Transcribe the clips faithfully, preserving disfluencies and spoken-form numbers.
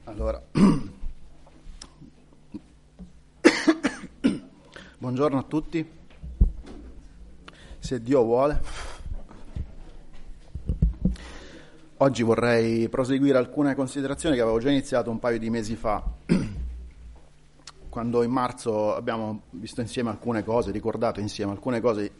Allora, buongiorno a tutti, se Dio vuole. Oggi vorrei proseguire alcune considerazioni che avevo già iniziato un paio di mesi fa, quando in marzo abbiamo visto insieme alcune cose, ricordato insieme alcune cose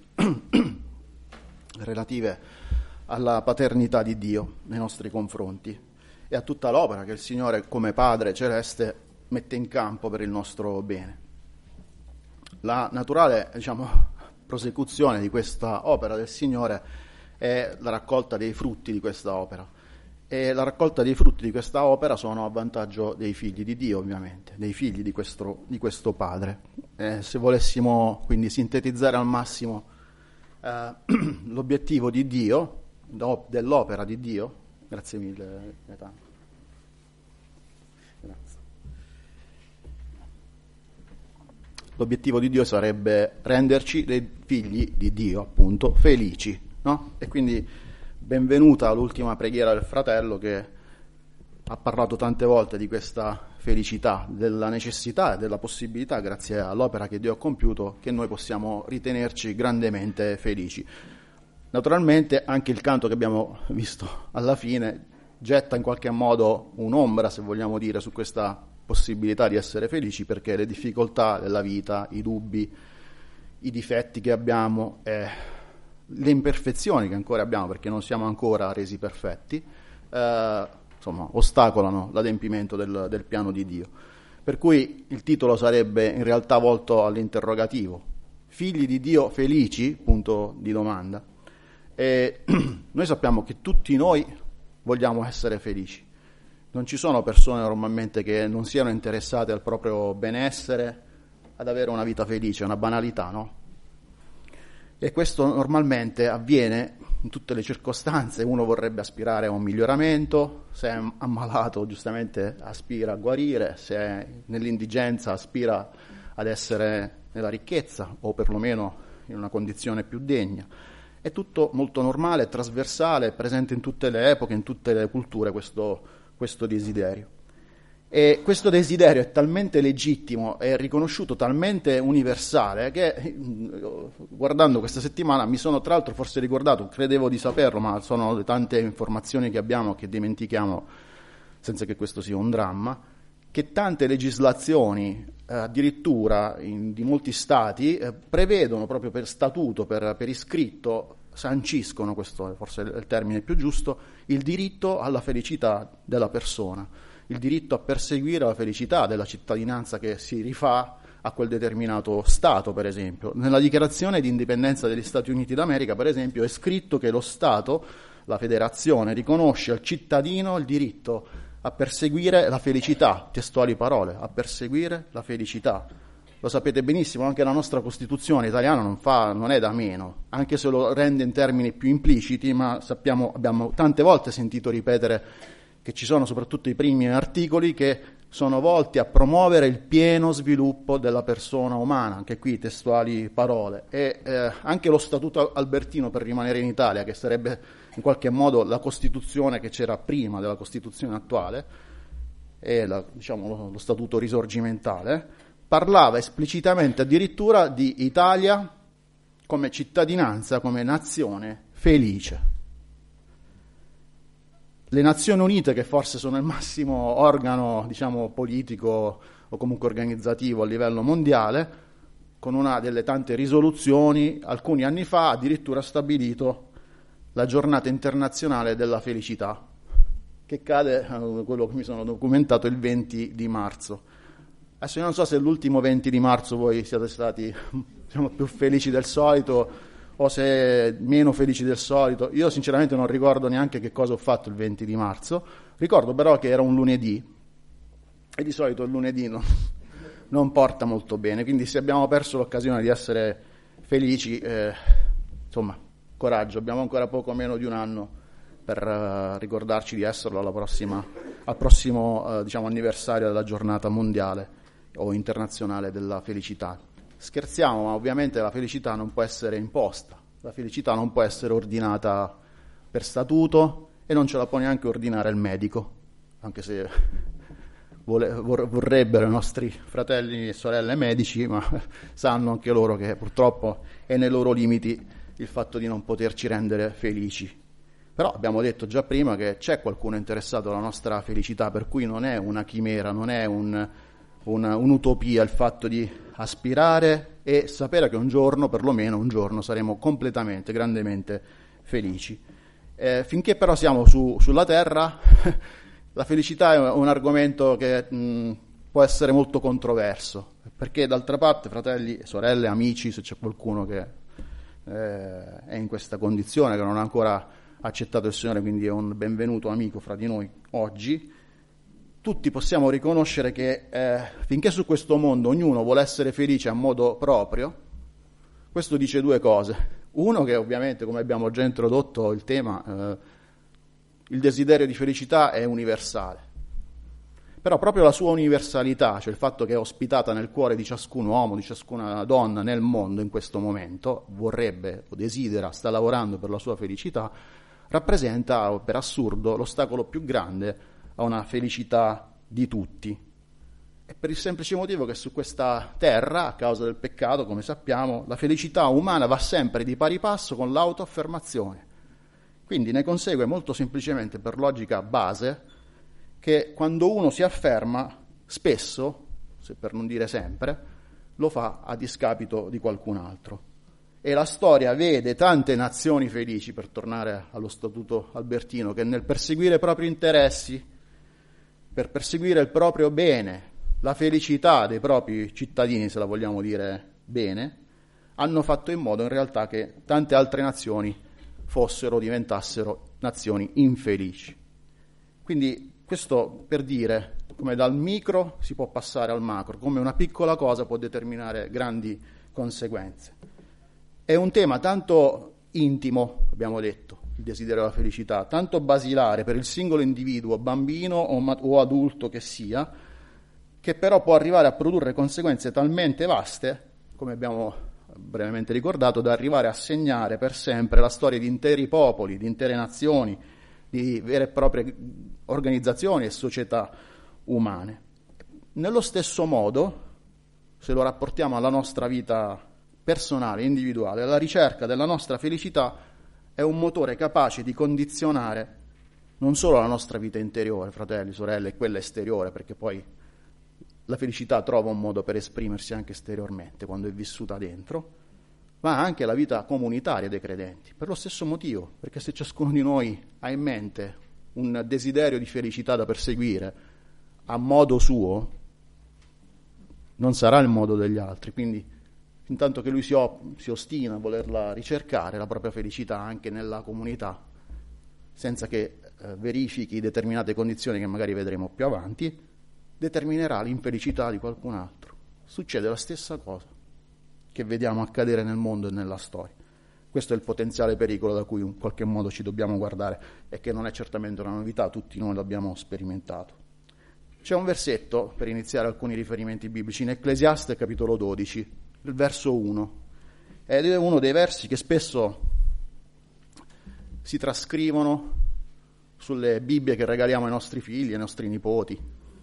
relative alla paternità di Dio nei nostri confronti e a tutta l'opera che il Signore come Padre Celeste mette in campo per il nostro bene. La naturale, diciamo, prosecuzione di questa opera del Signore è la raccolta dei frutti di questa opera. E la raccolta dei frutti di questa opera sono a vantaggio dei figli di Dio, ovviamente, dei figli di questo, di questo Padre. Eh, se volessimo quindi sintetizzare al massimo eh, l'obiettivo di Dio, dell'opera di Dio, grazie mille, Gaetano. Grazie. L'obiettivo di Dio sarebbe renderci dei figli di Dio, appunto, felici, no? E quindi benvenuta all'ultima preghiera del fratello che ha parlato tante volte di questa felicità, della necessità e della possibilità, grazie all'opera che Dio ha compiuto, che noi possiamo ritenerci grandemente felici. Naturalmente anche il canto che abbiamo visto alla fine getta in qualche modo un'ombra, se vogliamo dire, su questa possibilità di essere felici, perché le difficoltà della vita, i dubbi, i difetti che abbiamo, eh, le imperfezioni che ancora abbiamo, perché non siamo ancora resi perfetti, eh, insomma, ostacolano l'adempimento del, del piano di Dio. Per cui il titolo sarebbe in realtà volto all'interrogativo: figli di Dio felici? Punto di domanda. E noi sappiamo che tutti noi vogliamo essere felici. Non ci sono persone normalmente che non siano interessate al proprio benessere, ad avere una vita felice, è una banalità, no? E questo normalmente avviene in tutte le circostanze. Uno vorrebbe aspirare a un miglioramento, se è ammalato giustamente aspira a guarire, se è nell'indigenza aspira ad essere nella ricchezza o perlomeno in una condizione più degna. È tutto molto normale, trasversale, presente in tutte le epoche, in tutte le culture questo, questo desiderio. E questo desiderio è talmente legittimo e riconosciuto, talmente universale, che guardando questa settimana mi sono tra l'altro forse ricordato, credevo di saperlo, ma sono le tante informazioni che abbiamo che dimentichiamo senza che questo sia un dramma, che tante legislazioni, eh, addirittura in, di molti stati, eh, prevedono proprio per statuto, per, per iscritto, sanciscono, questo forse è il termine più giusto, il diritto alla felicità della persona, il diritto a perseguire la felicità della cittadinanza che si rifà a quel determinato Stato, per esempio. Nella dichiarazione di indipendenza degli Stati Uniti d'America, per esempio, è scritto che lo Stato, la federazione, riconosce al cittadino il diritto a perseguire la felicità, testuali parole, a perseguire la felicità. Lo sapete benissimo, anche la nostra Costituzione italiana non fa, non è da meno, anche se lo rende in termini più impliciti, ma sappiamo, abbiamo tante volte sentito ripetere che ci sono soprattutto i primi articoli che sono volti a promuovere il pieno sviluppo della persona umana, anche qui testuali parole. E eh, anche lo Statuto Albertino, per rimanere in Italia, che sarebbe in qualche modo la Costituzione che c'era prima della Costituzione attuale, e la, diciamo, lo, lo Statuto risorgimentale, parlava esplicitamente addirittura di Italia come cittadinanza, come nazione felice. Le Nazioni Unite, che forse sono il massimo organo, diciamo, politico o comunque organizzativo a livello mondiale, con una delle tante risoluzioni, alcuni anni fa addirittura ha stabilito la giornata internazionale della felicità, che cade, quello che mi sono documentato, il venti di marzo. Adesso io non so se l'ultimo venti di marzo voi siete stati, diciamo, più felici del solito o se meno felici del solito. Io sinceramente non ricordo neanche che cosa ho fatto il venti di marzo, ricordo però che era un lunedì e di solito il lunedì non, non porta molto bene, quindi se abbiamo perso l'occasione di essere felici, eh, insomma, coraggio, abbiamo ancora poco meno di un anno per uh, ricordarci di esserlo alla prossima, al prossimo uh, diciamo, anniversario della giornata mondiale o internazionale della felicità. Scherziamo, ma ovviamente la felicità non può essere imposta, la felicità non può essere ordinata per statuto e non ce la può neanche ordinare il medico, anche se vole, vor, vorrebbero i nostri fratelli e sorelle medici, ma sanno anche loro che purtroppo è nei loro limiti il fatto di non poterci rendere felici. Però abbiamo detto già prima che c'è qualcuno interessato alla nostra felicità, per cui non è una chimera, non è un, una, un'utopia il fatto di aspirare e sapere che un giorno, perlomeno un giorno, saremo completamente, grandemente felici. Eh, finché però siamo su, sulla terra, la felicità è un argomento che mh, può essere molto controverso, perché d'altra parte, fratelli, sorelle, amici, se c'è qualcuno che eh, è in questa condizione, che non ha ancora accettato il Signore, quindi è un benvenuto amico fra di noi oggi, tutti possiamo riconoscere che eh, finché su questo mondo ognuno vuole essere felice a modo proprio, questo dice due cose. Uno, che ovviamente, come abbiamo già introdotto il tema, eh, il desiderio di felicità è universale, però proprio la sua universalità, cioè il fatto che è ospitata nel cuore di ciascun uomo, di ciascuna donna nel mondo in questo momento, vorrebbe o desidera, sta lavorando per la sua felicità, rappresenta per assurdo l'ostacolo più grande a una felicità di tutti. E per il semplice motivo che su questa terra, a causa del peccato, come sappiamo, la felicità umana va sempre di pari passo con l'autoaffermazione. Quindi ne consegue molto semplicemente, per logica base, che quando uno si afferma, spesso, se per non dire sempre, lo fa a discapito di qualcun altro. E la storia vede tante nazioni felici, per tornare allo statuto albertino, che nel perseguire i propri interessi, per perseguire il proprio bene, la felicità dei propri cittadini, se la vogliamo dire bene, hanno fatto in modo in realtà che tante altre nazioni fossero, diventassero nazioni infelici. Quindi questo per dire come dal micro si può passare al macro, come una piccola cosa può determinare grandi conseguenze. È un tema tanto intimo, abbiamo detto, il desiderio della felicità, tanto basilare per il singolo individuo, bambino o, ma- o adulto che sia, che però può arrivare a produrre conseguenze talmente vaste, come abbiamo brevemente ricordato, da arrivare a segnare per sempre la storia di interi popoli, di intere nazioni, di vere e proprie organizzazioni e società umane. Nello stesso modo, se lo rapportiamo alla nostra vita personale, individuale, la ricerca della nostra felicità è un motore capace di condizionare non solo la nostra vita interiore, fratelli, sorelle, e quella esteriore, perché poi la felicità trova un modo per esprimersi anche esteriormente quando è vissuta dentro, ma anche la vita comunitaria dei credenti, per lo stesso motivo, perché se ciascuno di noi ha in mente un desiderio di felicità da perseguire a modo suo, non sarà il modo degli altri, quindi intanto che lui si, op- si ostina a volerla ricercare, la propria felicità anche nella comunità, senza che eh, verifichi determinate condizioni che magari vedremo più avanti, determinerà l'infelicità di qualcun altro. Succede la stessa cosa che vediamo accadere nel mondo e nella storia. Questo è il potenziale pericolo da cui in qualche modo ci dobbiamo guardare e che non è certamente una novità, tutti noi l'abbiamo sperimentato. C'è un versetto, per iniziare alcuni riferimenti biblici, in Ecclesiaste capitolo dodici, il verso uno, ed è uno dei versi che spesso si trascrivono sulle Bibbie che regaliamo ai nostri figli, ai nostri nipoti.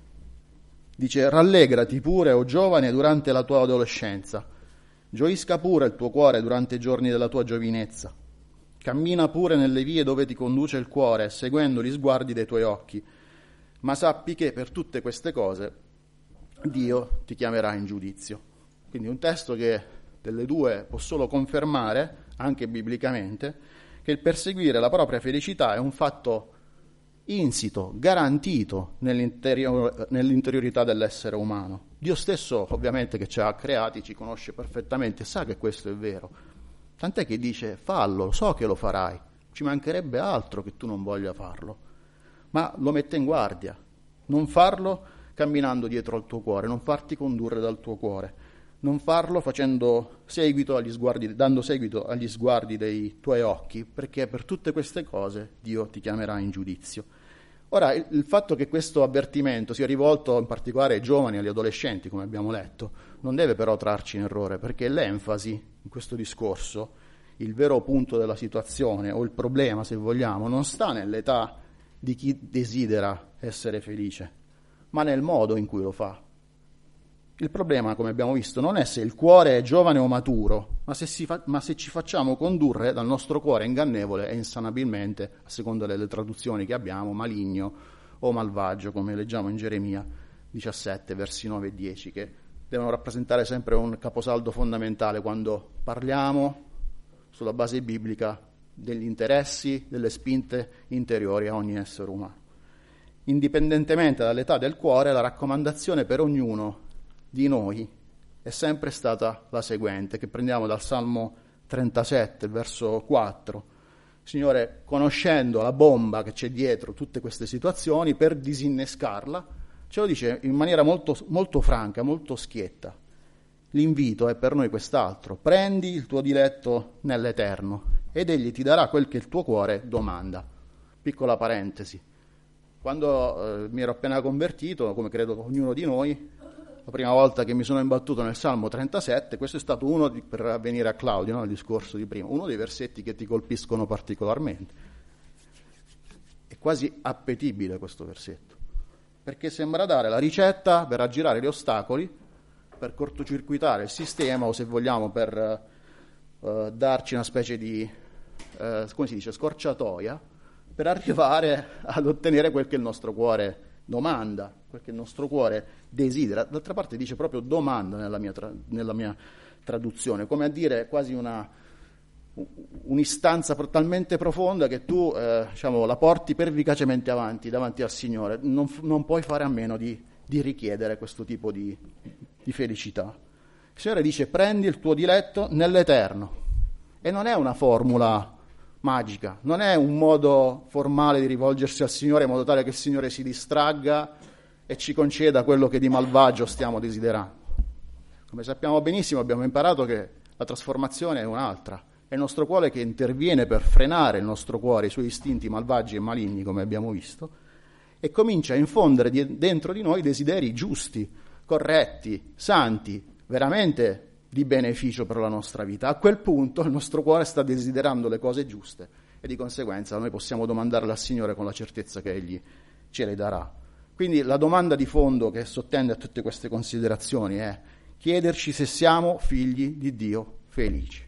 Dice: rallegrati pure, o giovane, durante la tua adolescenza, gioisca pure il tuo cuore durante i giorni della tua giovinezza, cammina pure nelle vie dove ti conduce il cuore, seguendo gli sguardi dei tuoi occhi, ma sappi che per tutte queste cose Dio ti chiamerà in giudizio. Quindi un testo che delle due può solo confermare, anche biblicamente, che il perseguire la propria felicità è un fatto insito, garantito nell'interior- nell'interiorità dell'essere umano. Dio stesso, ovviamente, che ci ha creati, ci conosce perfettamente, sa che questo è vero. Tant'è che dice: fallo, so che lo farai, ci mancherebbe altro che tu non voglia farlo. Ma lo mette in guardia: non farlo camminando dietro al tuo cuore, non farti condurre dal tuo cuore, non farlo facendo seguito agli sguardi, dando seguito agli sguardi dei tuoi occhi, perché per tutte queste cose Dio ti chiamerà in giudizio. Ora, il, il fatto che questo avvertimento sia rivolto in particolare ai giovani, agli adolescenti, come abbiamo letto, non deve però trarci in errore, perché l'enfasi in questo discorso, il vero punto della situazione, o il problema, se vogliamo, non sta nell'età di chi desidera essere felice, ma nel modo in cui lo fa. Il problema, come abbiamo visto, non è se il cuore è giovane o maturo, ma se, si fa- ma se ci facciamo condurre dal nostro cuore ingannevole e insanabilmente, a seconda delle traduzioni che abbiamo, maligno o malvagio, come leggiamo in Geremia diciassette, versi nove e dieci, che devono rappresentare sempre un caposaldo fondamentale quando parliamo, sulla base biblica, degli interessi, delle spinte interiori a ogni essere umano. Indipendentemente dall'età del cuore, la raccomandazione per ognuno di noi è sempre stata la seguente, che prendiamo dal Salmo trentasette, verso quattro. Signore, conoscendo la bomba che c'è dietro tutte queste situazioni, per disinnescarla, ce lo dice in maniera molto, molto franca, molto schietta. L'invito è per noi quest'altro: prendi il tuo diletto nell'Eterno ed egli ti darà quel che il tuo cuore domanda. Piccola parentesi. Quando eh, mi ero appena convertito, come credo ognuno di noi, la prima volta che mi sono imbattuto nel Salmo trentasette, questo è stato uno, di, per venire a Claudio, no, il discorso di prima, uno dei versetti che ti colpiscono particolarmente. È quasi appetibile questo versetto, perché sembra dare la ricetta per aggirare gli ostacoli, per cortocircuitare il sistema, o se vogliamo per uh, darci una specie di, uh, come si dice, scorciatoia, per arrivare ad ottenere quel che il nostro cuore domanda, quel che il nostro cuore desidera. D'altra parte dice proprio domanda nella mia, tra- nella mia traduzione, come a dire quasi una, un'istanza talmente profonda che tu eh, diciamo, la porti pervicacemente avanti, davanti al Signore. Non, non puoi fare a meno di, di richiedere questo tipo di, di felicità. Il Signore dice: prendi il tuo diletto nell'Eterno. E non è una formula magica, non è un modo formale di rivolgersi al Signore in modo tale che il Signore si distragga e ci conceda quello che di malvagio stiamo desiderando. Come sappiamo benissimo, abbiamo imparato che la trasformazione è un'altra. È il nostro cuore che interviene per frenare il nostro cuore, i suoi istinti malvagi e maligni, come abbiamo visto, e comincia a infondere di, dentro di noi desideri giusti, corretti, santi, veramente di beneficio per la nostra vita. A quel punto il nostro cuore sta desiderando le cose giuste e di conseguenza noi possiamo domandarle al Signore con la certezza che Egli ce le darà. Quindi la domanda di fondo che sottende a tutte queste considerazioni è chiederci se siamo figli di Dio felici.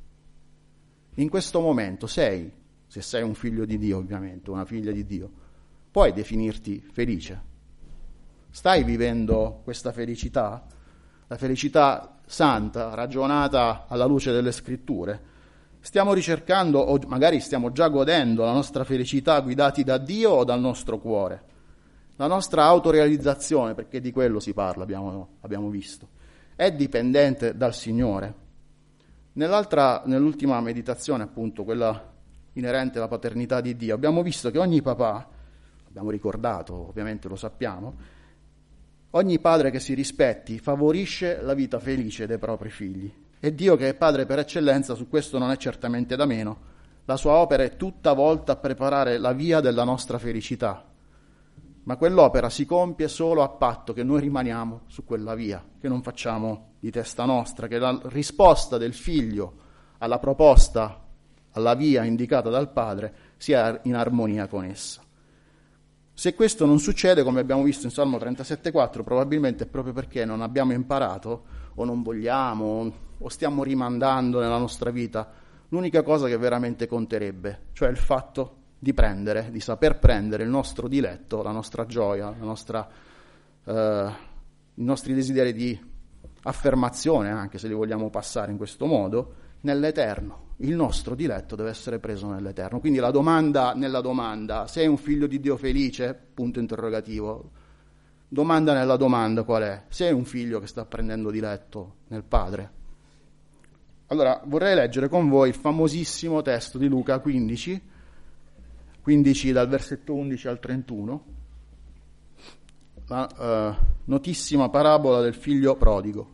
In questo momento sei, se sei un figlio di Dio ovviamente, una figlia di Dio, puoi definirti felice? Stai vivendo questa felicità? La felicità santa, ragionata alla luce delle scritture? Stiamo ricercando, o magari stiamo già godendo, la nostra felicità guidati da Dio o dal nostro cuore? La nostra autorealizzazione, perché di quello si parla, abbiamo, abbiamo visto, è dipendente dal Signore. Nell'altra, nell'ultima meditazione, appunto, quella inerente alla paternità di Dio, abbiamo visto che ogni papà, abbiamo ricordato, ovviamente lo sappiamo, ogni padre che si rispetti favorisce la vita felice dei propri figli. E Dio, che è padre per eccellenza, su questo non è certamente da meno. La sua opera è tutta volta a preparare la via della nostra felicità. Ma quell'opera si compie solo a patto che noi rimaniamo su quella via, che non facciamo di testa nostra, che la risposta del figlio alla proposta, alla via indicata dal padre, sia in armonia con essa. Se questo non succede, come abbiamo visto in Salmo trentasette quattro, probabilmente è proprio perché non abbiamo imparato, o non vogliamo, o stiamo rimandando nella nostra vita l'unica cosa che veramente conterebbe, cioè il fatto di prendere, di saper prendere il nostro diletto, la nostra gioia, la nostra, eh, i nostri desideri di affermazione, anche se li vogliamo passare in questo modo, nell'Eterno. Il nostro diletto deve essere preso nell'Eterno. Quindi la domanda nella domanda: sei un figlio di Dio felice? Punto interrogativo. Domanda nella domanda qual è? Sei un figlio che sta prendendo diletto nel Padre? Allora vorrei leggere con voi il famosissimo testo di Luca quindici, quindici dal versetto undici al trentuno, la uh, notissima parabola del figlio prodigo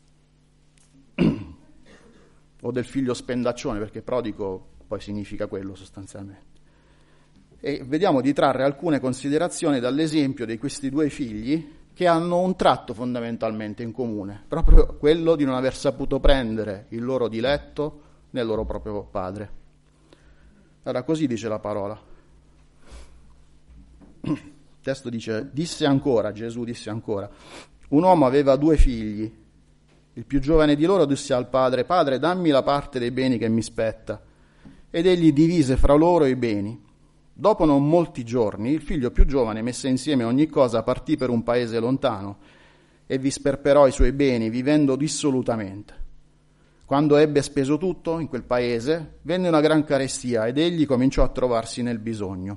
o del figlio spendaccione, perché prodigo poi significa quello sostanzialmente. E vediamo di trarre alcune considerazioni dall'esempio di questi due figli che hanno un tratto fondamentalmente in comune, proprio quello di non aver saputo prendere il loro diletto nel loro proprio padre. Allora, così dice la parola. Il testo dice, disse ancora, Gesù disse ancora, un uomo aveva due figli. Il più giovane di loro disse al padre, padre, dammi la parte dei beni che mi spetta. Ed egli divise fra loro i beni. Dopo non molti giorni, il figlio più giovane, messe insieme ogni cosa, partì per un paese lontano e vi sperperò i suoi beni, vivendo dissolutamente. Quando ebbe speso tutto in quel paese, venne una gran carestia ed egli cominciò a trovarsi nel bisogno.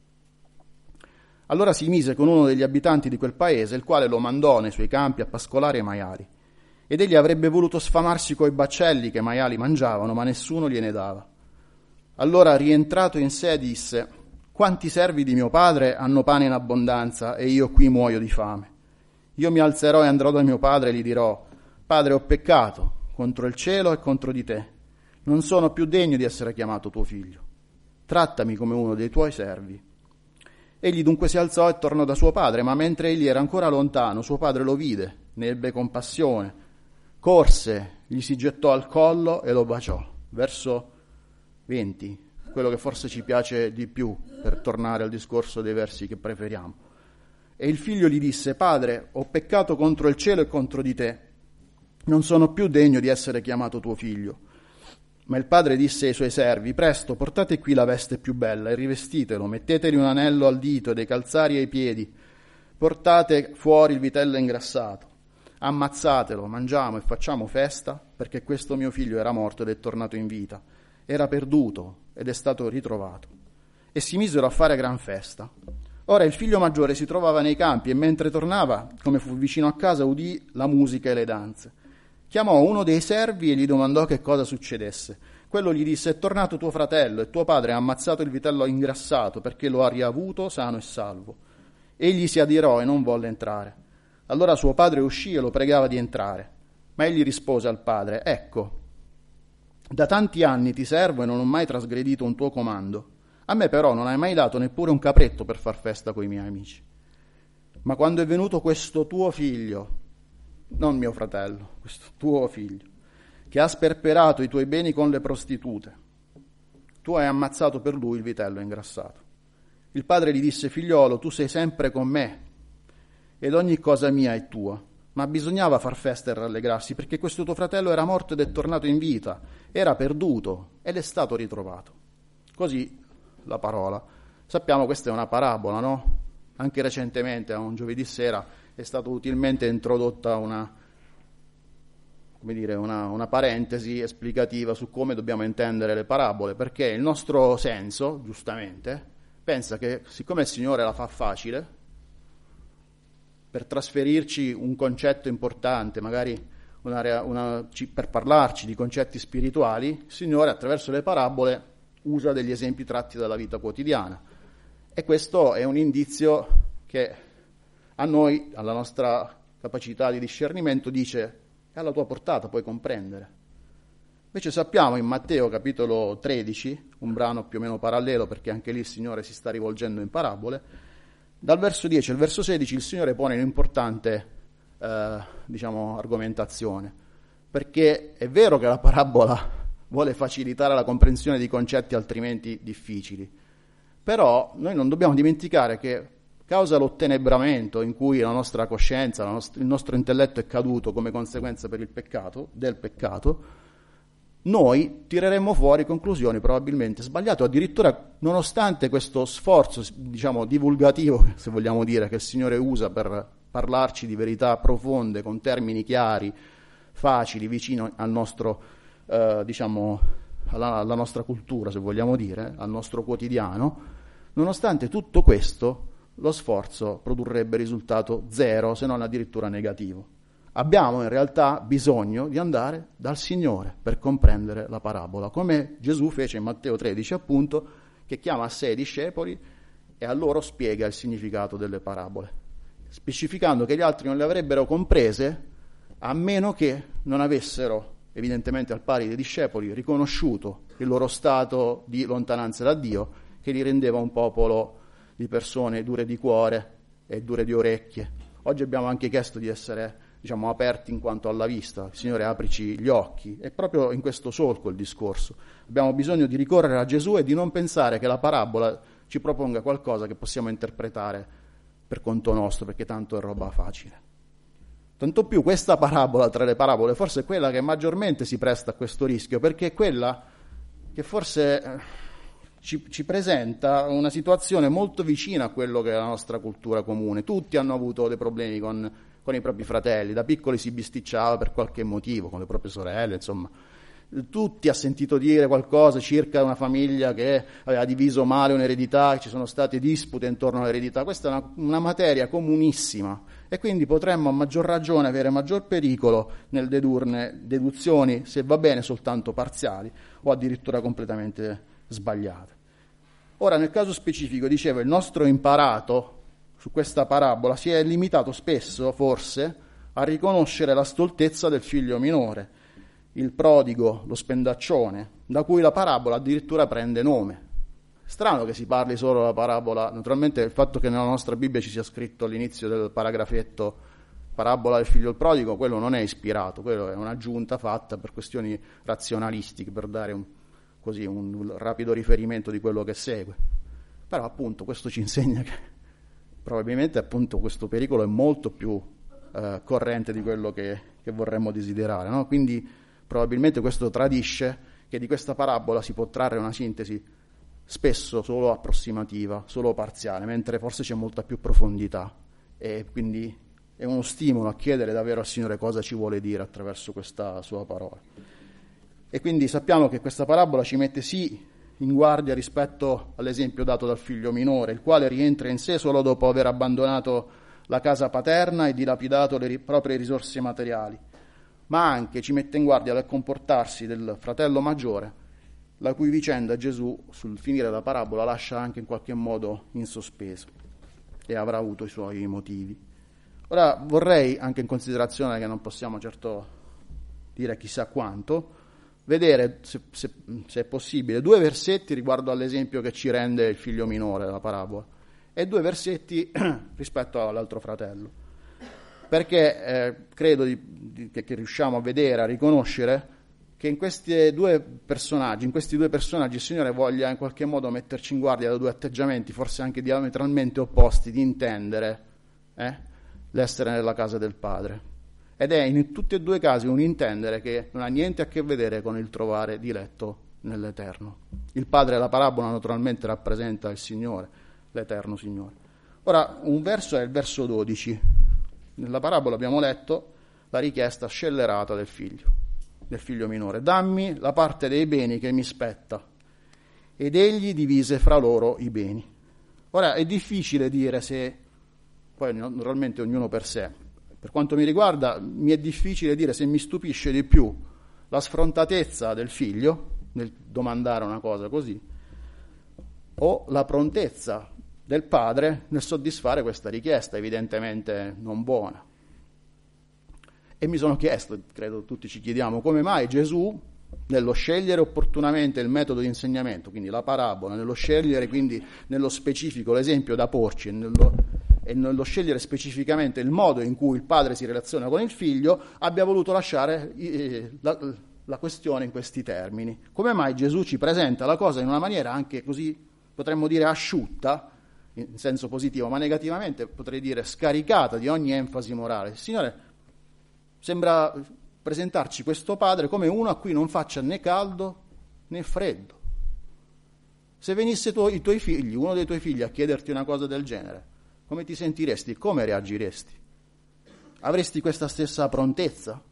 Allora si mise con uno degli abitanti di quel paese, il quale lo mandò nei suoi campi a pascolare i maiali. Ed egli avrebbe voluto sfamarsi coi baccelli che i maiali mangiavano, ma nessuno gliene dava. Allora, rientrato in sé, disse, quanti servi di mio padre hanno pane in abbondanza e io qui muoio di fame. Io mi alzerò e andrò da mio padre e gli dirò, padre, ho peccato contro il cielo e contro di te. Non sono più degno di essere chiamato tuo figlio. Trattami come uno dei tuoi servi. Egli dunque si alzò e tornò da suo padre, ma mentre egli era ancora lontano, suo padre lo vide, ne ebbe compassione, corse, gli si gettò al collo e lo baciò. Verso venti, quello che forse ci piace di più per tornare al discorso dei versi che preferiamo. E il figlio gli disse, padre, ho peccato contro il cielo e contro di te, non sono più degno di essere chiamato tuo figlio. Ma il padre disse ai suoi servi, presto, portate qui la veste più bella e rivestitelo, metteteli un anello al dito e dei calzari ai piedi, portate fuori il vitello ingrassato, ammazzatelo, mangiamo e facciamo festa, perché questo mio figlio era morto ed è tornato in vita, era perduto ed è stato ritrovato. E si misero a fare gran festa. Ora il figlio maggiore si trovava nei campi e mentre tornava, come fu vicino a casa, udì la musica e le danze. Chiamò uno dei servi e gli domandò che cosa succedesse. Quello gli disse, è tornato tuo fratello e tuo padre ha ammazzato il vitello ingrassato perché lo ha riavuto sano e salvo. Egli si adirò e non volle entrare. Allora suo padre uscì e lo pregava di entrare. Ma egli rispose al padre, ecco, da tanti anni ti servo e non ho mai trasgredito un tuo comando. A me però non hai mai dato neppure un capretto per far festa coi miei amici. Ma quando è venuto questo tuo figlio, non mio fratello, questo tuo figlio, che ha sperperato i tuoi beni con le prostitute, tu hai ammazzato per lui il vitello ingrassato. Il padre gli disse, figliolo, tu sei sempre con me ed ogni cosa mia è tua. Ma bisognava far festa e rallegrarsi, perché questo tuo fratello era morto ed è tornato in vita, era perduto ed è stato ritrovato. Così la parola. Sappiamo questa è una parabola, no? Anche recentemente, a un giovedì sera, è stata utilmente introdotta una, come dire, una, una parentesi esplicativa su come dobbiamo intendere le parabole, perché il nostro senso, giustamente, pensa che siccome il Signore la fa facile, per trasferirci un concetto importante, magari una, una, per parlarci di concetti spirituali, il Signore attraverso le parabole usa degli esempi tratti dalla vita quotidiana. E questo è un indizio che a noi, alla nostra capacità di discernimento, dice è alla tua portata, puoi comprendere. Invece sappiamo in Matteo capitolo tredici, un brano più o meno parallelo perché anche lì il Signore si sta rivolgendo in parabole, dal verso dieci al verso sedici il Signore pone un'importante eh, diciamo, argomentazione, perché è vero che la parabola vuole facilitare la comprensione di concetti altrimenti difficili, però noi non dobbiamo dimenticare che causa l'ottenebramento in cui la nostra coscienza, la nost- il nostro intelletto è caduto come conseguenza per il peccato, del peccato, noi tireremmo fuori conclusioni probabilmente sbagliate, o addirittura nonostante questo sforzo, diciamo, divulgativo, se vogliamo dire, che il Signore usa per parlarci di verità profonde, con termini chiari, facili, vicino al nostro, eh, diciamo, alla, alla nostra cultura, se vogliamo dire, al nostro quotidiano, nonostante tutto questo, lo sforzo produrrebbe risultato zero, se non addirittura negativo. Abbiamo in realtà bisogno di andare dal Signore per comprendere la parabola, come Gesù fece in Matteo tredici, appunto, che chiama a sé i discepoli e a loro spiega il significato delle parabole, specificando che gli altri non le avrebbero comprese a meno che non avessero, evidentemente al pari dei discepoli, riconosciuto il loro stato di lontananza da Dio, che li rendeva un popolo di persone dure di cuore e dure di orecchie. Oggi abbiamo anche chiesto di essere, diciamo, aperti in quanto alla vista. Il Signore, aprici gli occhi. È proprio in questo solco il discorso. Abbiamo bisogno di ricorrere a Gesù e di non pensare che la parabola ci proponga qualcosa che possiamo interpretare per conto nostro, perché tanto è roba facile. Tanto più questa parabola, tra le parabole, forse è quella che maggiormente si presta a questo rischio, perché è quella che forse ci, ci presenta una situazione molto vicina a quello che è la nostra cultura comune. Tutti hanno avuto dei problemi con, con i propri fratelli, da piccoli si bisticciava per qualche motivo, con le proprie sorelle, insomma. Tutti ha sentito dire qualcosa circa una famiglia che aveva diviso male un'eredità, ci sono state dispute intorno all'eredità. Questa è una, una materia comunissima e quindi potremmo a maggior ragione avere maggior pericolo nel dedurne deduzioni, se va bene, soltanto parziali o addirittura completamente sbagliate. Ora, nel caso specifico, dicevo, il nostro imparato su questa parabola si è limitato spesso, forse, a riconoscere la stoltezza del figlio minore, il prodigo, lo spendaccione, da cui la parabola addirittura prende nome. Strano che si parli solo della parabola, naturalmente il fatto che nella nostra Bibbia ci sia scritto all'inizio del paragrafetto parabola del figlio del prodigo, quello non è ispirato, quello è un'aggiunta fatta per questioni razionalistiche, per dare un, così, un rapido riferimento di quello che segue. Però appunto questo ci insegna che probabilmente appunto questo pericolo è molto più eh, corrente di quello che, che vorremmo desiderare, no? Quindi probabilmente questo tradisce che di questa parabola si può trarre una sintesi spesso solo approssimativa, solo parziale, mentre forse c'è molta più profondità e quindi è uno stimolo a chiedere davvero al Signore cosa ci vuole dire attraverso questa sua parola. E quindi sappiamo che questa parabola ci mette sì in guardia rispetto all'esempio dato dal figlio minore, il quale rientra in sé solo dopo aver abbandonato la casa paterna e dilapidato le proprie risorse materiali, ma anche ci mette in guardia dal comportarsi del fratello maggiore, la cui vicenda Gesù, sul finire la parabola, lascia anche in qualche modo in sospeso e avrà avuto i suoi motivi. Ora vorrei, anche in considerazione che non possiamo certo dire chissà quanto, vedere, se, se, se è possibile, due versetti riguardo all'esempio che ci rende il figlio minore della parabola e due versetti rispetto all'altro fratello. Perché eh, credo di, di, che, che riusciamo a vedere, a riconoscere che in questi due personaggi, in questi due personaggi il Signore voglia in qualche modo metterci in guardia da due atteggiamenti, forse anche diametralmente opposti, di intendere eh, l'essere nella casa del Padre. Ed è in tutti e due i casi un intendere che non ha niente a che vedere con il trovare diletto nell'Eterno. Il Padre della parabola naturalmente rappresenta il Signore, l'Eterno Signore. Ora, un verso è il verso dodici. Nella parabola abbiamo letto la richiesta scellerata del figlio, del figlio minore. Dammi la parte dei beni che mi spetta. Ed egli divise fra loro i beni. Ora è difficile dire se, poi naturalmente ognuno per sé, per quanto mi riguarda mi è difficile dire se mi stupisce di più la sfrontatezza del figlio nel domandare una cosa così o la prontezza del padre nel soddisfare questa richiesta, evidentemente non buona. E mi sono chiesto, credo tutti ci chiediamo, come mai Gesù, nello scegliere opportunamente il metodo di insegnamento, quindi la parabola, nello scegliere quindi nello specifico l'esempio da porci e nello, e nello scegliere specificamente il modo in cui il padre si relaziona con il figlio, abbia voluto lasciare eh, la, la questione in questi termini. Come mai Gesù ci presenta la cosa in una maniera anche così, potremmo dire, asciutta, in senso positivo, ma negativamente potrei dire scaricata di ogni enfasi morale. Il Signore sembra presentarci questo padre come uno a cui non faccia né caldo né freddo. Se venisse tu, i tuoi figli, uno dei tuoi figli a chiederti una cosa del genere, come ti sentiresti? Come reagiresti? Avresti questa stessa prontezza?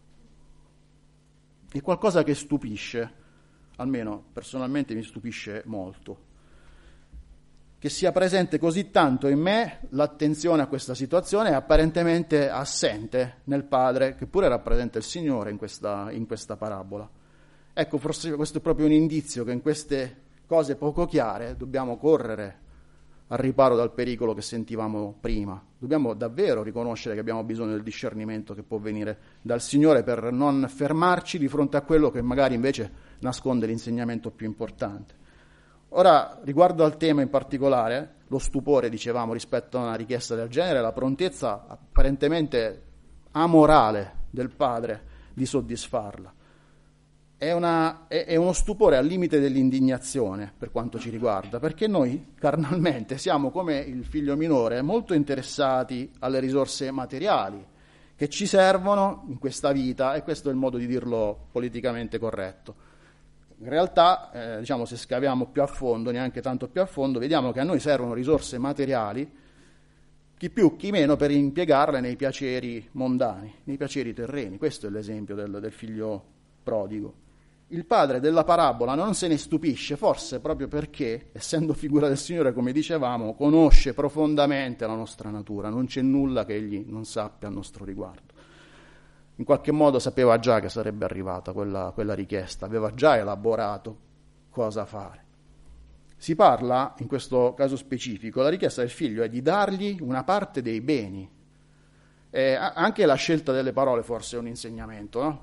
È qualcosa che stupisce, almeno personalmente mi stupisce molto, che sia presente così tanto in me l'attenzione a questa situazione è apparentemente assente nel padre, che pure rappresenta il Signore in questa, in questa parabola. Ecco, forse questo è proprio un indizio che in queste cose poco chiare dobbiamo correre al riparo dal pericolo che sentivamo prima. Dobbiamo davvero riconoscere che abbiamo bisogno del discernimento che può venire dal Signore per non fermarci di fronte a quello che magari invece nasconde l'insegnamento più importante. Ora, riguardo al tema in particolare, lo stupore, dicevamo, rispetto a una richiesta del genere, la prontezza apparentemente amorale del padre di soddisfarla. è, una, è, è uno stupore al limite dell'indignazione per quanto ci riguarda, perché noi carnalmente siamo come il figlio minore molto interessati alle risorse materiali che ci servono in questa vita, e questo è il modo di dirlo politicamente corretto. In realtà, eh, diciamo, se scaviamo più a fondo, neanche tanto più a fondo, vediamo che a noi servono risorse materiali, chi più chi meno, per impiegarle nei piaceri mondani, nei piaceri terreni. Questo è l'esempio del, del figlio prodigo. Il padre della parabola non se ne stupisce, forse proprio perché, essendo figura del Signore, come dicevamo, conosce profondamente la nostra natura, non c'è nulla che egli non sappia a nostro riguardo. In qualche modo sapeva già che sarebbe arrivata quella, quella richiesta, aveva già elaborato cosa fare. Si parla, in questo caso specifico, la richiesta del figlio è di dargli una parte dei beni. E anche la scelta delle parole forse è un insegnamento, no?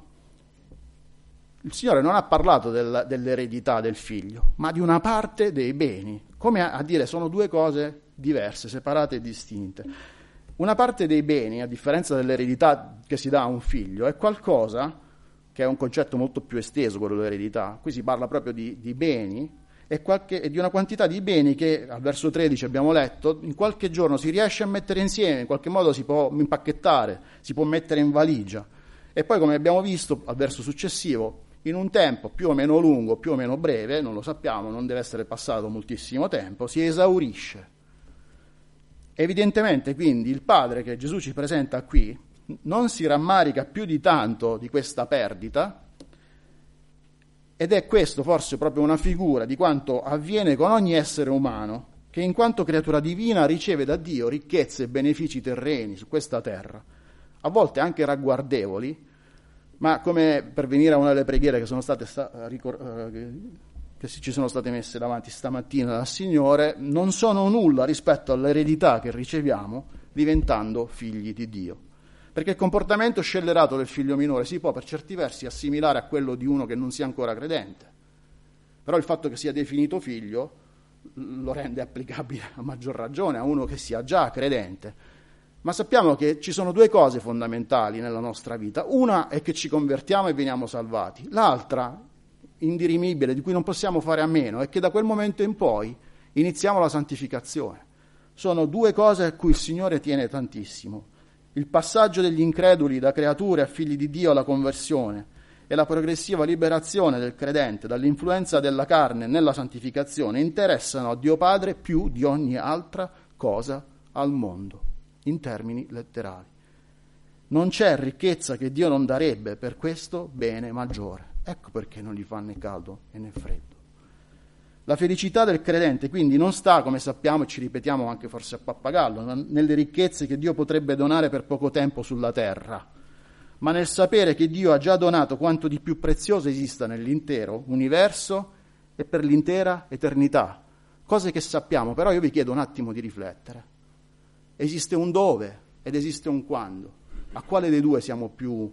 Il Signore non ha parlato del, dell'eredità del figlio, ma di una parte dei beni, come a, a dire sono due cose diverse, separate e distinte. Una parte dei beni, a differenza dell'eredità che si dà a un figlio, è qualcosa che è un concetto molto più esteso, quello dell'eredità. Qui si parla proprio di, di beni e, qualche, e di una quantità di beni che, al verso tredici abbiamo letto, in qualche giorno si riesce a mettere insieme, in qualche modo si può impacchettare, si può mettere in valigia. E poi, come abbiamo visto al verso successivo, in un tempo più o meno lungo, più o meno breve, non lo sappiamo, non deve essere passato moltissimo tempo, si esaurisce. Evidentemente, quindi, il padre che Gesù ci presenta qui non si rammarica più di tanto di questa perdita, ed è questo forse proprio una figura di quanto avviene con ogni essere umano che in quanto creatura divina riceve da Dio ricchezze e benefici terreni su questa terra, a volte anche ragguardevoli, ma come per venire a una delle preghiere che sono state sta, ricor- che ci sono state messe davanti stamattina dal Signore, non sono nulla rispetto all'eredità che riceviamo diventando figli di Dio. Perché il comportamento scellerato del figlio minore si può per certi versi assimilare a quello di uno che non sia ancora credente, però il fatto che sia definito figlio lo rende applicabile a maggior ragione a uno che sia già credente. Ma sappiamo che ci sono due cose fondamentali nella nostra vita. Una è che ci convertiamo e veniamo salvati. L'altra, indirimibile, di cui non possiamo fare a meno, è che da quel momento in poi iniziamo la santificazione. Sono due cose a cui il Signore tiene tantissimo. Il passaggio degli increduli da creature a figli di Dio alla conversione e la progressiva liberazione del credente dall'influenza della carne nella santificazione interessano a Dio Padre più di ogni altra cosa al mondo. In termini letterali. Non c'è ricchezza che Dio non darebbe per questo bene maggiore. Ecco perché non gli fa né caldo e né freddo. La felicità del credente quindi non sta, come sappiamo e ci ripetiamo anche forse a pappagallo, nelle ricchezze che Dio potrebbe donare per poco tempo sulla terra, ma nel sapere che Dio ha già donato quanto di più prezioso esista nell'intero universo e per l'intera eternità. Cose che sappiamo, però io vi chiedo un attimo di riflettere. Esiste un dove ed esiste un quando. A quale dei due siamo più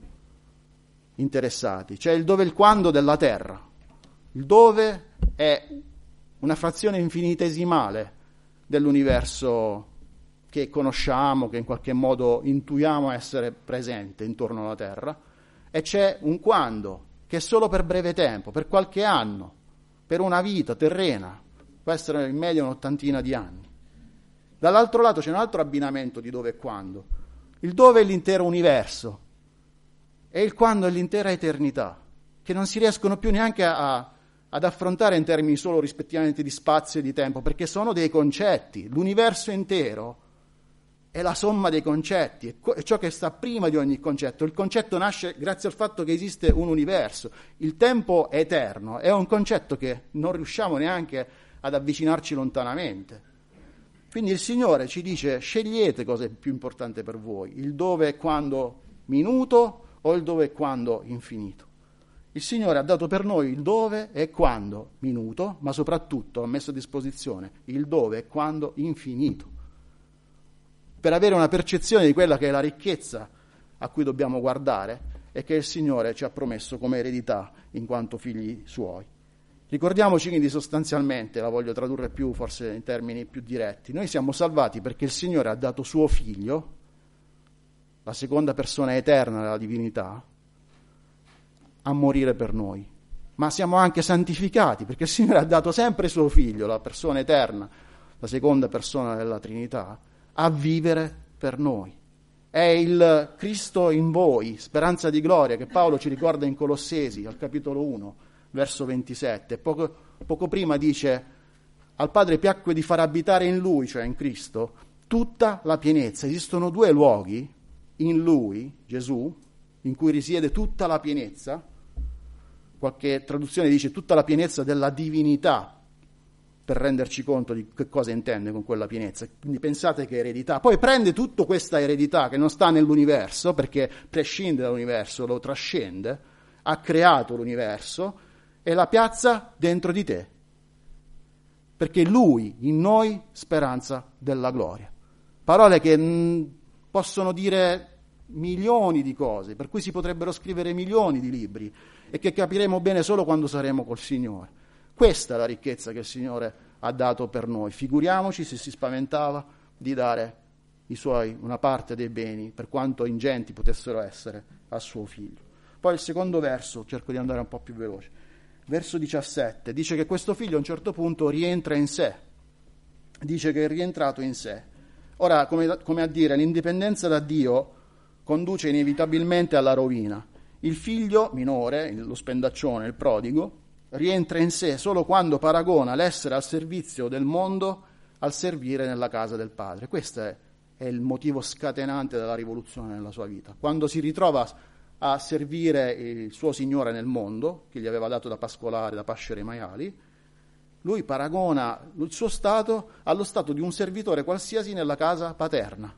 interessati? C'è il dove e il quando della terra. Il dove è una frazione infinitesimale dell'universo che conosciamo, che in qualche modo intuiamo essere presente intorno alla terra, e c'è un quando che è solo per breve tempo, per qualche anno, per una vita terrena, può essere in media un'ottantina di anni. Dall'altro lato c'è un altro abbinamento di dove e quando. Il dove è l'intero universo e il quando è l'intera eternità, che non si riescono più neanche a, ad affrontare in termini solo rispettivamente di spazio e di tempo, perché sono dei concetti. L'universo intero è la somma dei concetti, è ciò che sta prima di ogni concetto. Il concetto nasce grazie al fatto che esiste un universo. Il tempo è eterno, è un concetto che non riusciamo neanche ad avvicinarci lontanamente. Quindi il Signore ci dice: scegliete cosa è più importante per voi, il dove e quando minuto o il dove e quando infinito. Il Signore ha dato per noi il dove e quando minuto, ma soprattutto ha messo a disposizione il dove e quando infinito, per avere una percezione di quella che è la ricchezza a cui dobbiamo guardare e che il Signore ci ha promesso come eredità in quanto figli Suoi. Ricordiamoci quindi sostanzialmente, la voglio tradurre più forse in termini più diretti, noi siamo salvati perché il Signore ha dato suo Figlio, la seconda persona eterna della divinità, a morire per noi, ma siamo anche santificati, perché il Signore ha dato sempre suo Figlio, la persona eterna, la seconda persona della Trinità, a vivere per noi. È il Cristo in voi, speranza di gloria, che Paolo ci ricorda in Colossesi, al capitolo uno, verso ventisette. Poco, poco prima dice: al Padre piacque di far abitare in Lui, cioè in Cristo, tutta la pienezza. Esistono due luoghi in Lui, Gesù, in cui risiede tutta la pienezza. Qualche traduzione dice tutta la pienezza della divinità, per renderci conto di che cosa intende con quella pienezza. Quindi pensate che eredità. Poi prende tutta questa eredità che non sta nell'universo, perché prescinde dall'universo, lo trascende, ha creato l'universo e la piazza dentro di te. Perché Lui, in noi, speranza della gloria. Parole che mh, possono dire milioni di cose, per cui si potrebbero scrivere milioni di libri e che capiremo bene solo quando saremo col Signore. Questa è la ricchezza che il Signore ha dato per noi. Figuriamoci se si spaventava di dare i suoi, una parte dei beni, per quanto ingenti potessero essere, a suo Figlio. Poi il secondo verso, cerco di andare un po' più veloce, verso diciassette, dice che questo Figlio a un certo punto rientra in sé, dice che è rientrato in sé. Ora, come, come a dire, l'indipendenza da Dio conduce inevitabilmente alla rovina. Il figlio minore, lo spendaccione, il prodigo, rientra in sé solo quando paragona l'essere al servizio del mondo al servire nella casa del Padre. Questo è, è il motivo scatenante della rivoluzione nella sua vita. Quando si ritrova a servire il suo Signore nel mondo, che gli aveva dato da pascolare, da pascere i maiali, lui paragona il suo stato allo stato di un servitore qualsiasi nella casa paterna.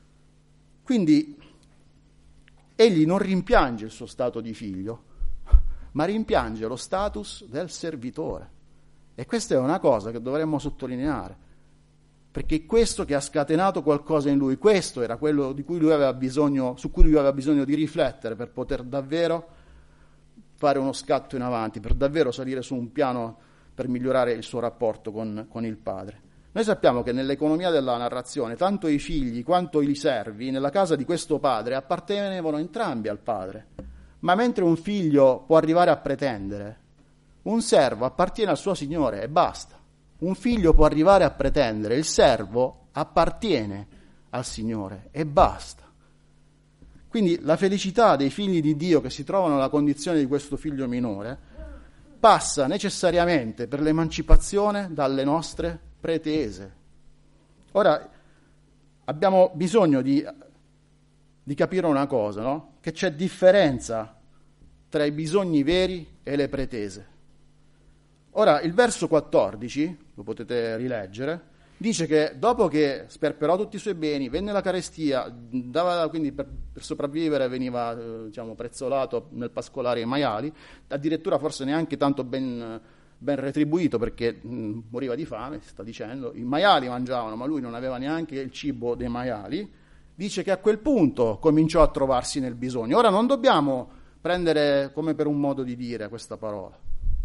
Quindi egli non rimpiange il suo stato di figlio, ma rimpiange lo status del servitore. E questa è una cosa che dovremmo sottolineare, perché questo che ha scatenato qualcosa in lui, questo era quello di cui lui aveva bisogno, su cui lui aveva bisogno di riflettere per poter davvero fare uno scatto in avanti, per davvero salire su un piano per migliorare il suo rapporto con, con il padre. Noi sappiamo che nell'economia della narrazione, tanto i figli quanto i servi nella casa di questo padre appartenevano entrambi al padre. Ma mentre un figlio può arrivare a pretendere, un servo appartiene al suo signore e basta. Un figlio può arrivare a pretendere, il servo appartiene al Signore e basta. Quindi la felicità dei figli di Dio che si trovano nella condizione di questo figlio minore passa necessariamente per l'emancipazione dalle nostre pretese. Ora abbiamo bisogno di, di capire una cosa, no? Che c'è differenza tra i bisogni veri e le pretese. Ora, il verso quattordici, lo potete rileggere, dice che dopo che sperperò tutti i suoi beni, venne la carestia, dava, quindi per, per sopravvivere veniva eh, diciamo, prezzolato nel pascolare i maiali, addirittura forse neanche tanto ben, ben retribuito perché mh, moriva di fame, si sta dicendo, i maiali mangiavano ma lui non aveva neanche il cibo dei maiali. Dice che a quel punto cominciò a trovarsi nel bisogno. Ora non dobbiamo prendere come per un modo di dire questa parola.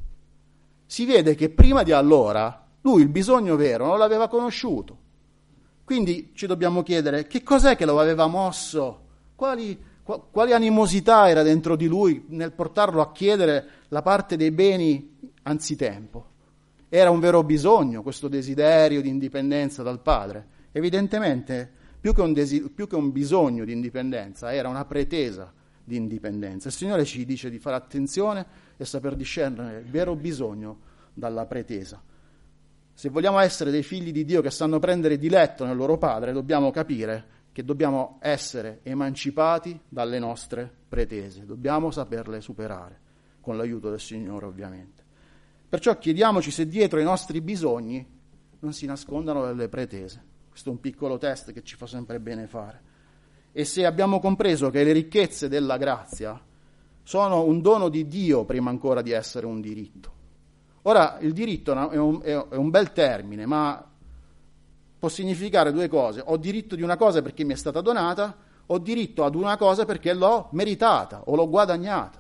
Si vede che prima di allora lui il bisogno vero non l'aveva conosciuto. Quindi ci dobbiamo chiedere che cos'è che lo aveva mosso, quali, quali animosità era dentro di lui nel portarlo a chiedere la parte dei beni anzitempo. Era un vero bisogno, questo desiderio di indipendenza dal padre. Evidentemente più che un, desi- più che un bisogno di indipendenza era una pretesa di indipendenza. Il Signore ci dice di fare attenzione e saper discernere il vero bisogno dalla pretesa. Se vogliamo essere dei figli di Dio che sanno prendere diletto nel loro Padre, dobbiamo capire che dobbiamo essere emancipati dalle nostre pretese, dobbiamo saperle superare, con l'aiuto del Signore ovviamente. Perciò chiediamoci se dietro i nostri bisogni non si nascondano delle pretese. Questo è un piccolo test che ci fa sempre bene fare. E se abbiamo compreso che le ricchezze della grazia sono un dono di Dio prima ancora di essere un diritto. Ora, il diritto è un, è un bel termine, ma può significare due cose. Ho diritto di una cosa perché mi è stata donata, ho diritto ad una cosa perché l'ho meritata o l'ho guadagnata.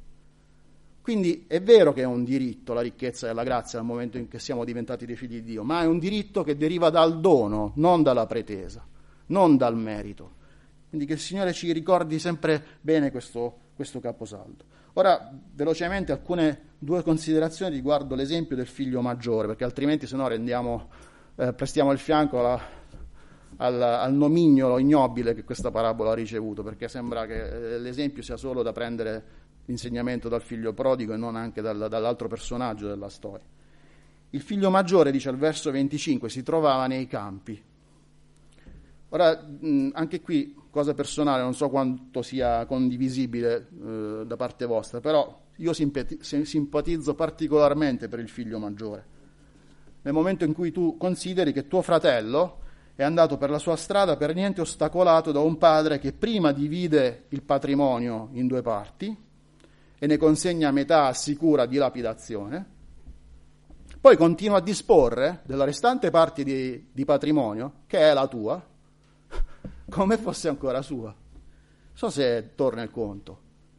Quindi è vero che è un diritto la ricchezza della grazia nel momento in cui siamo diventati dei figli di Dio, ma è un diritto che deriva dal dono, non dalla pretesa, non dal merito. Quindi che il Signore ci ricordi sempre bene questo questo caposaldo. Ora, velocemente, alcune due considerazioni riguardo l'esempio del figlio maggiore, perché altrimenti se no rendiamo, eh, prestiamo il fianco alla, al, al nomignolo ignobile che questa parabola ha ricevuto, perché sembra che eh, l'esempio sia solo da prendere l'insegnamento dal figlio prodigo e non anche dal, dall'altro personaggio della storia. Il figlio maggiore, dice al verso venticinque, si trovava nei campi. Ora, mh, anche qui, cosa personale, non so quanto sia condivisibile eh, da parte vostra, però io simpati- simpatizzo particolarmente per il figlio maggiore. Nel momento in cui tu consideri che tuo fratello è andato per la sua strada per niente ostacolato da un padre che prima divide il patrimonio in due parti e ne consegna metà a sicura dilapidazione, poi continua a disporre della restante parte di, di patrimonio, che è la tua, come fosse ancora sua. Non so se torna il conto.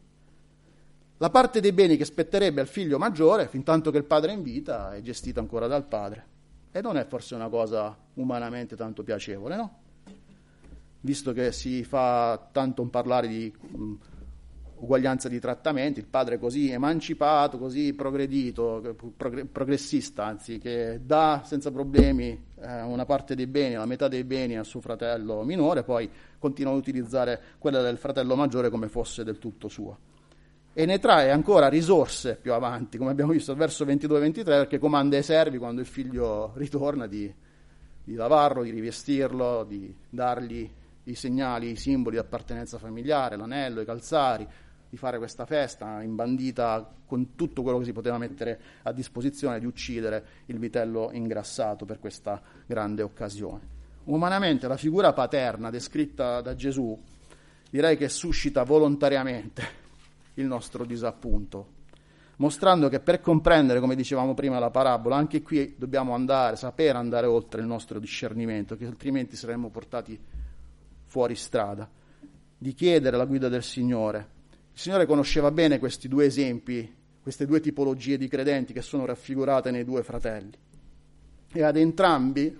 La parte dei beni che spetterebbe al figlio maggiore, fin tanto che il padre è in vita, è gestita ancora dal padre. E non è forse una cosa umanamente tanto piacevole, no? Visto che si fa tanto un parlare di um, uguaglianza di trattamenti, il padre così emancipato, così progredito, progr- progressista, anzi, che dà senza problemi eh, una parte dei beni, la metà dei beni a suo fratello minore, poi continua ad utilizzare quella del fratello maggiore come fosse del tutto sua. E ne trae ancora risorse più avanti, come abbiamo visto al verso ventidue ventitré, perché comanda ai servi quando il figlio ritorna di, di lavarlo, di rivestirlo, di dargli i segnali, i simboli di appartenenza familiare, l'anello, i calzari, di fare questa festa imbandita con tutto quello che si poteva mettere a disposizione, di uccidere il vitello ingrassato per questa grande occasione. Umanamente la figura paterna descritta da Gesù direi che suscita volontariamente il nostro disappunto, mostrando che per comprendere, come dicevamo prima, la parabola, anche qui dobbiamo andare, saper andare oltre il nostro discernimento, che altrimenti saremmo portati fuori strada, di chiedere la guida del Signore. Il Signore conosceva bene questi due esempi, queste due tipologie di credenti che sono raffigurate nei due fratelli, e ad entrambi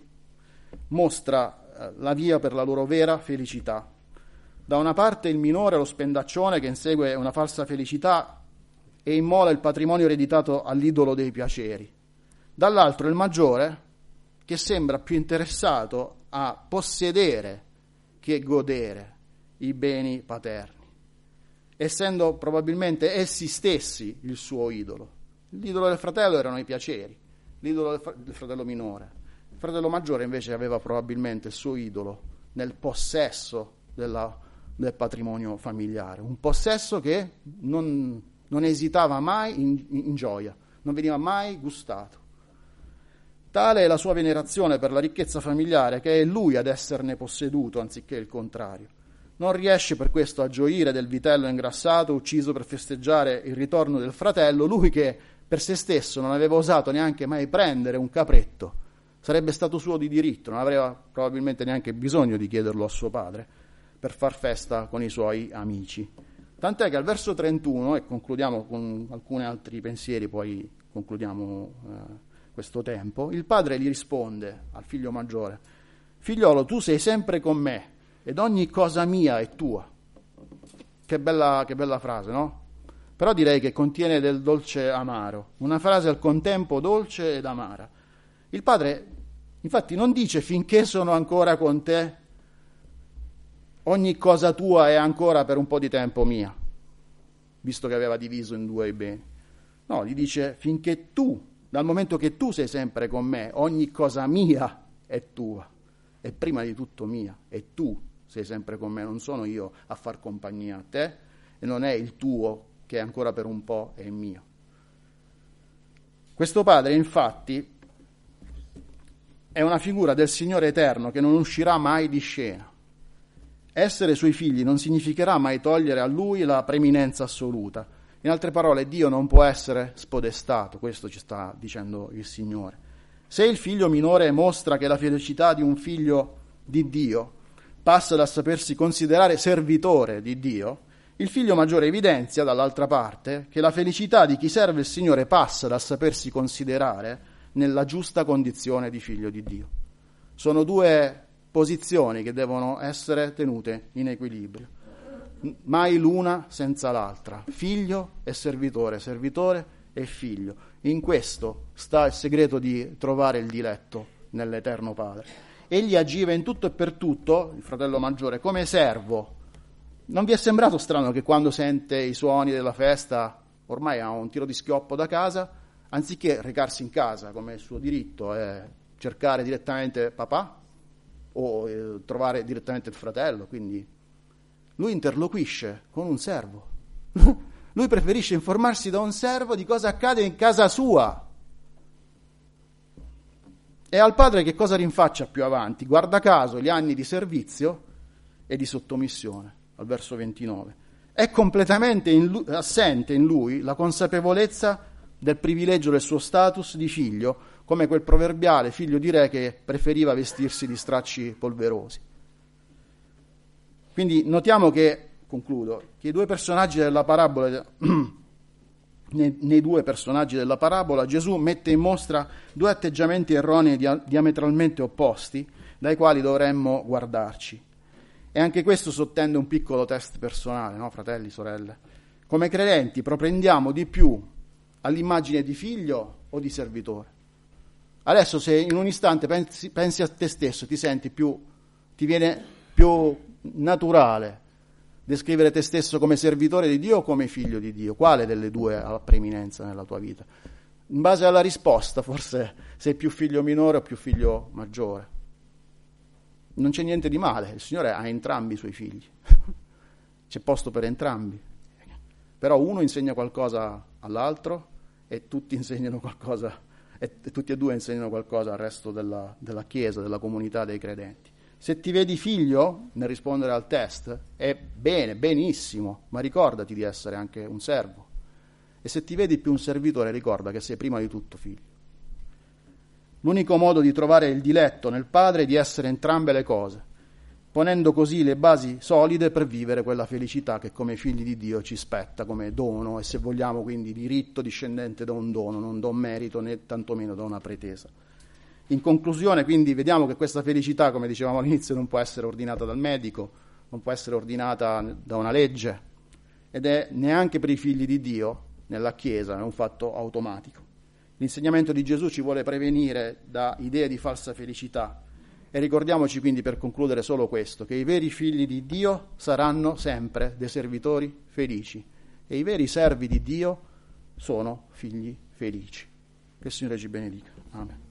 mostra la via per la loro vera felicità. Da una parte il minore, lo spendaccione, che insegue una falsa felicità e immola il patrimonio ereditato all'idolo dei piaceri. Dall'altro il maggiore, che sembra più interessato a possedere che godere i beni paterni, essendo probabilmente essi stessi il suo idolo. L'idolo del fratello erano i piaceri, l'idolo del, fr- del fratello minore. Il fratello maggiore invece aveva probabilmente il suo idolo nel possesso della, del patrimonio familiare, un possesso che non, non esitava mai in, in gioia, non veniva mai gustato. Tale è la sua venerazione per la ricchezza familiare che è lui ad esserne posseduto anziché il contrario. Non riesce per questo a gioire del vitello ingrassato ucciso per festeggiare il ritorno del fratello, lui che per se stesso non aveva osato neanche mai prendere un capretto, sarebbe stato suo di diritto, non aveva probabilmente neanche bisogno di chiederlo a suo padre per far festa con i suoi amici. Tant'è che al verso trentuno, e concludiamo con alcuni altri pensieri, poi concludiamo eh, questo tempo, il padre gli risponde al figlio maggiore: figliolo, tu sei sempre con me ed ogni cosa mia è tua. Che bella, che bella frase, no? Però direi che contiene del dolce amaro, una frase al contempo dolce ed amara. Il padre infatti non dice finché sono ancora con te ogni cosa tua è ancora per un po' di tempo mia, visto che aveva diviso in due i beni. No, gli dice finché tu, dal momento che tu sei sempre con me, ogni cosa mia è tua, è prima di tutto mia, e tu sei sempre con me, non sono io a far compagnia a te, e non è il tuo che ancora per un po' è mio. Questo padre, infatti, è una figura del Signore eterno che non uscirà mai di scena. Essere suoi figli non significherà mai togliere a lui la preeminenza assoluta. In altre parole, Dio non può essere spodestato, questo ci sta dicendo il Signore. Se il figlio minore mostra che la felicità di un figlio di Dio passa dal sapersi considerare servitore di Dio, il figlio maggiore evidenzia, dall'altra parte, che la felicità di chi serve il Signore passa dal sapersi considerare nella giusta condizione di figlio di Dio. Sono due posizioni che devono essere tenute in equilibrio. mai l'una senza l'altra, figlio e servitore, servitore e figlio. In questo sta il segreto di trovare il diletto nell'Eterno Padre. Egli agiva in tutto e per tutto, il fratello maggiore, come servo. Non vi è sembrato strano che quando sente i suoni della festa, ormai ha un tiro di schioppo da casa, anziché recarsi in casa, come il suo diritto, è cercare direttamente papà o eh, trovare direttamente il fratello, quindi lui interloquisce con un servo. Lui preferisce informarsi da un servo di cosa accade in casa sua. E al padre che cosa rinfaccia più avanti? Guarda caso gli anni di servizio e di sottomissione, al verso ventinove. È completamente in lui, assente in lui la consapevolezza del privilegio del suo status di figlio, come quel proverbiale figlio di re che preferiva vestirsi di stracci polverosi. Quindi notiamo che, concludo, che i due personaggi della parabola, nei, nei due personaggi della parabola, Gesù mette in mostra due atteggiamenti erronei dia, diametralmente opposti, dai quali dovremmo guardarci. E anche questo sottende un piccolo test personale, no, fratelli, sorelle? Come credenti propendiamo di più all'immagine di figlio o di servitore? Adesso se in un istante pensi, pensi a te stesso, ti senti più, ti viene più naturale descrivere te stesso come servitore di Dio o come figlio di Dio? Quale delle due ha la preeminenza nella tua vita? In base alla risposta forse sei più figlio minore o più figlio maggiore. Non c'è niente di male, il Signore ha entrambi i suoi figli, c'è posto per entrambi, però uno insegna qualcosa all'altro e tutti insegnano qualcosa, e tutti e due insegnano qualcosa al resto della, della Chiesa, della comunità dei credenti. Se ti vedi figlio nel rispondere al test, è bene, benissimo, ma ricordati di essere anche un servo. E se ti vedi più un servitore, ricorda che sei prima di tutto figlio. L'unico modo di trovare il diletto nel Padre è di essere entrambe le cose, ponendo così le basi solide per vivere quella felicità che come figli di Dio ci spetta come dono e, se vogliamo, quindi diritto discendente da un dono, non da un merito né tantomeno da una pretesa. In conclusione, quindi, vediamo che questa felicità, come dicevamo all'inizio, non può essere ordinata dal medico, non può essere ordinata da una legge, ed è neanche per i figli di Dio nella Chiesa, è un fatto automatico. L'insegnamento di Gesù ci vuole prevenire da idee di falsa felicità e ricordiamoci quindi, per concludere, solo questo, che i veri figli di Dio saranno sempre dei servitori felici e i veri servi di Dio sono figli felici. Che il Signore ci benedica. Amen.